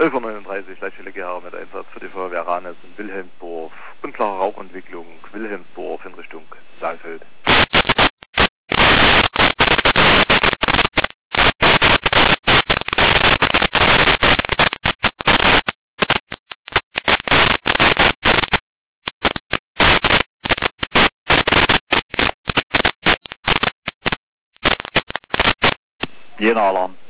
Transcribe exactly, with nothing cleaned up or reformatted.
elf Uhr neununddreißig, Leitstelle G H mit Einsatz für die Feuerwehr Ranes in Wilhelmsdorf. Unklare Rauchentwicklung, Wilhelmsdorf in Richtung Saalfeld. Jena Alarm.